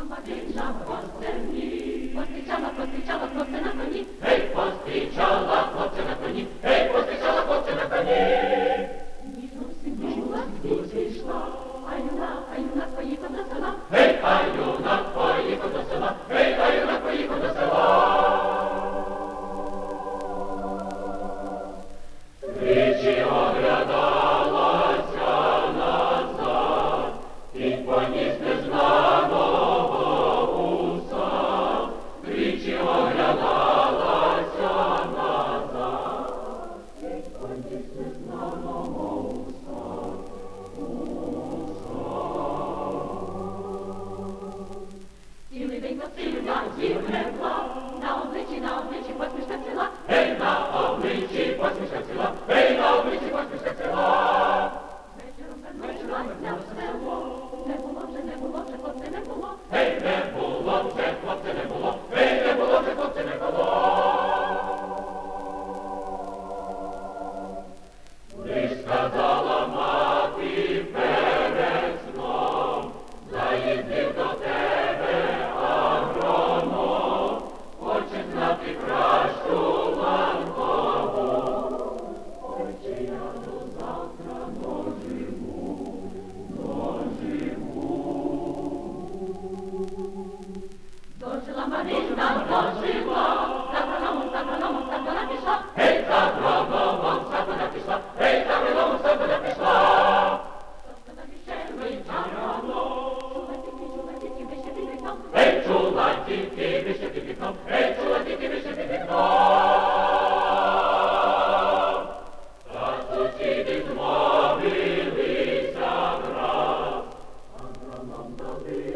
Марина по стерні, пострічала хлопця на коні, гей, пострічала хлопця на коні, гей, пострічала хлопця на коні. Ніжно всинула, пішла, а юнак поїхав до села, гей, а юнак поїхав до села, гей, а юнак поїхав до села. Тричі оглядалася назад, і поніс незнаного гуса. Тричі оглядалася назад, і поніс незнаного гуса. Цілий день посильна дівчинка, на обличчі посмішка ціла, гей, на обличчі посмішка ціла, гей, на обличчі посмішка ціла. Вечором вернулася в село, не було вже хлопця не було, гей, не було вже хлопця не було, гей, не було вже хлопця не було. Лиш сказала мати перед сном, заїздив до тебе агроном, хоче знати кращу ланкову, ой, чи я до завтра доживу. Дожила Марина, дожила, за агрономом вона пішла, гей, за агрономом вона пішла, гей, за агрономом вона пішла. Гей, чула тільки вище під вікном, гей, чула тільки вище під вікном. Та сусіди змовилися враз, агроном добрий.